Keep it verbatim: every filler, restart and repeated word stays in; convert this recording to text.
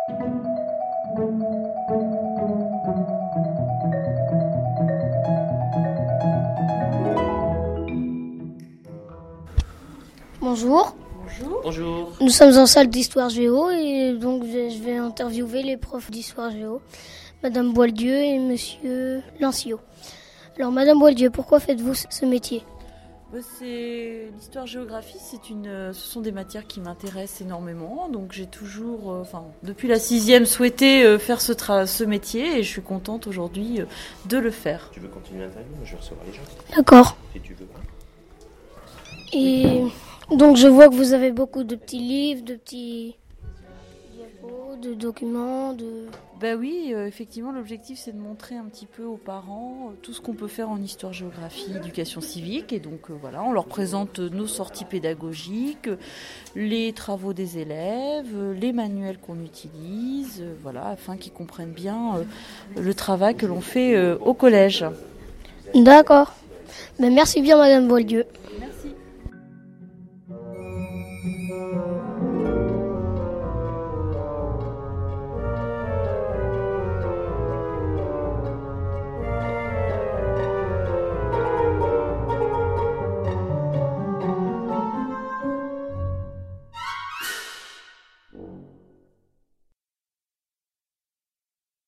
Bonjour. Bonjour. Bonjour. Nous sommes en salle d'histoire géo et donc je vais interviewer les profs d'histoire géo, Madame Boieldieu et Monsieur Lancio. Alors Madame Boieldieu, pourquoi faites-vous ce métier ? C'est l'histoire-géographie, c'est une, ce sont des matières qui m'intéressent énormément. Donc j'ai toujours, euh, enfin depuis la sixième, souhaité euh, faire ce, tra- ce métier et je suis contente aujourd'hui euh, de le faire. Tu veux continuer l'interview ? Moi, je vais recevoir les gens. D'accord. Si tu veux. Et donc je vois que vous avez beaucoup de petits livres, de petits diapos, de documents, de... Ben oui, euh, effectivement, l'objectif c'est de montrer un petit peu aux parents euh, tout ce qu'on peut faire en histoire-géographie, éducation civique. Et donc euh, voilà, on leur présente euh, nos sorties pédagogiques, euh, les travaux des élèves, euh, les manuels qu'on utilise, euh, voilà, afin qu'ils comprennent bien euh, le travail que l'on fait euh, au collège. D'accord. Ben, merci bien Madame Boieldieu.